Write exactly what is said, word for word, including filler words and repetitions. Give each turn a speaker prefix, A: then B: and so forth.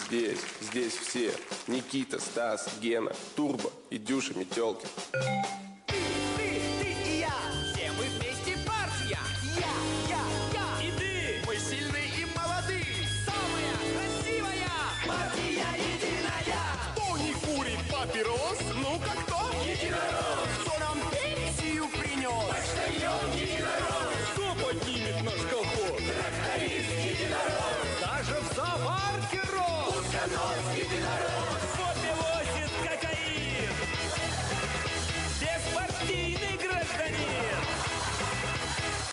A: здесь, здесь все. Никита, Стас, Гена, Турбо и Дюша Метелкин.
B: Ты, ты, ты и я, все мы вместе партия. Я, я, я и ты, мы сильные и молодые. Самая красивая партия единая.
C: Кто не курит папирос? Ну-ка кто?
B: Единорог.
C: Кто нам пенсию принес?
B: Почтальон единорог.
C: Кто поднимет наш колхоз?
B: Тракторист единорог.
C: Даже в зоопарке рос.
B: Утконос единорог.